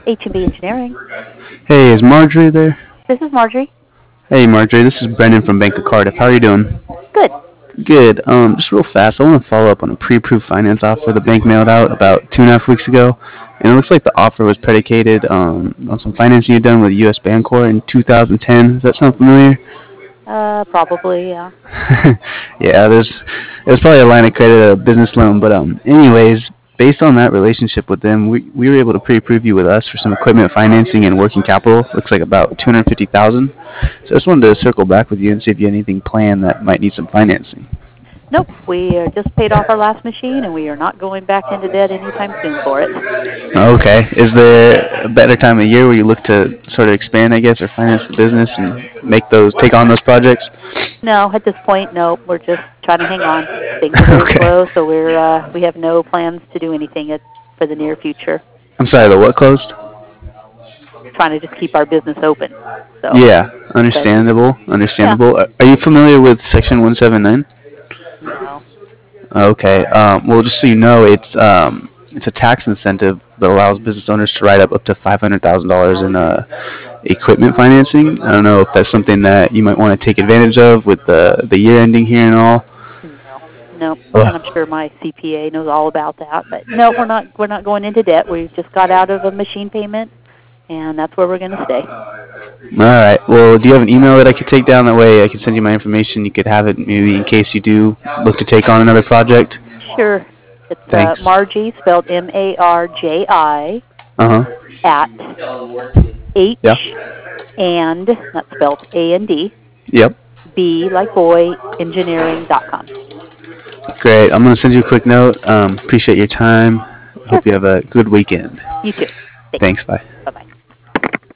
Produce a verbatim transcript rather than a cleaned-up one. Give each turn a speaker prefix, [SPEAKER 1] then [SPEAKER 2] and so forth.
[SPEAKER 1] H and B Engineering.
[SPEAKER 2] Hey, is Marjorie there?
[SPEAKER 1] This is Marjorie.
[SPEAKER 2] Hey, Marjorie, this is Brendan from Bank of Cardiff. How are you doing?
[SPEAKER 1] Good.
[SPEAKER 2] Good. Um, just real fast, I want to follow up on a pre-approved finance offer the bank mailed out about two and a half weeks ago, and it looks like the offer was predicated um, on some financing you'd done with U S. Bancorp in two thousand ten. Does that sound familiar?
[SPEAKER 1] Uh, probably, yeah.
[SPEAKER 2] Yeah, there's there's probably a line of credit, a business loan, but um, anyways, based on that relationship with them, we we were able to pre-approve you with us for some equipment financing and working capital. Looks like about two hundred fifty thousand. So I just wanted to circle back with you and see if you had anything planned that might need some financing.
[SPEAKER 1] Nope, we uh, just paid off our last machine, and we are not going back into debt anytime soon for it.
[SPEAKER 2] Okay. Is there a better time of year where you look to sort of expand, I guess, or finance the business and make those, take on those projects?
[SPEAKER 1] No, at this point, no. We're just trying to hang on. Things are very
[SPEAKER 2] Okay.
[SPEAKER 1] slow, so we're uh, we have no plans to do anything at, for the near future.
[SPEAKER 2] I'm sorry, the what closed?
[SPEAKER 1] Trying to just keep our business open. So.
[SPEAKER 2] Yeah,
[SPEAKER 1] Okay.
[SPEAKER 2] understandable,
[SPEAKER 1] Yeah.
[SPEAKER 2] understandable. Are are you familiar with Section one seventy-nine?
[SPEAKER 1] No.
[SPEAKER 2] Okay. Um, well, just so you know, it's um, it's a tax incentive that allows business owners to write up up to five hundred thousand dollars in uh, equipment financing. I don't know if that's something that you might want to take advantage of with the the year ending here and all.
[SPEAKER 1] No. No.
[SPEAKER 2] Ugh.
[SPEAKER 1] And I'm sure my C P A knows all about that. But no, we're not. We're not going into debt. We just got out of a machine payment, and that's where we're going to stay.
[SPEAKER 2] All right. Well, do you have an email that I could take down? That way, I can send you my information. You could have it maybe in case you do look to take on another project.
[SPEAKER 1] Sure. It's uh,
[SPEAKER 2] Thanks.
[SPEAKER 1] Margie, spelled M A R J I,
[SPEAKER 2] Uh huh.
[SPEAKER 1] at H
[SPEAKER 2] Yeah.
[SPEAKER 1] and, that's spelled A N D,
[SPEAKER 2] Yep.
[SPEAKER 1] B like boy, engineering dot com.
[SPEAKER 2] Great. I'm gonna send you a quick note. Um, appreciate your time.
[SPEAKER 1] Sure.
[SPEAKER 2] Hope you have a good weekend.
[SPEAKER 1] You too. Thanks.
[SPEAKER 2] Thanks. Bye.
[SPEAKER 1] Bye-bye.